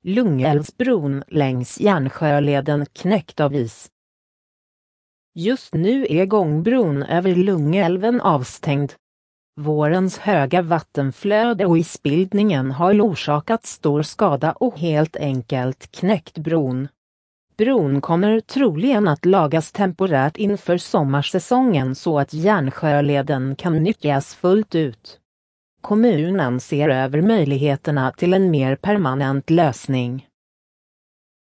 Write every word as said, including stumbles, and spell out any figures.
Lungälvsbron längs Järnsjöleden knäckt av is. Just nu är gångbron över Lungälven avstängd. Vårens höga vattenflöde och isbildningen har orsakat stor skada och helt enkelt knäckt bron. Bron kommer troligen att lagas temporärt inför sommarsäsongen så att Järnsjöleden kan nyttjas fullt ut. Kommunen ser över möjligheterna till en mer permanent lösning.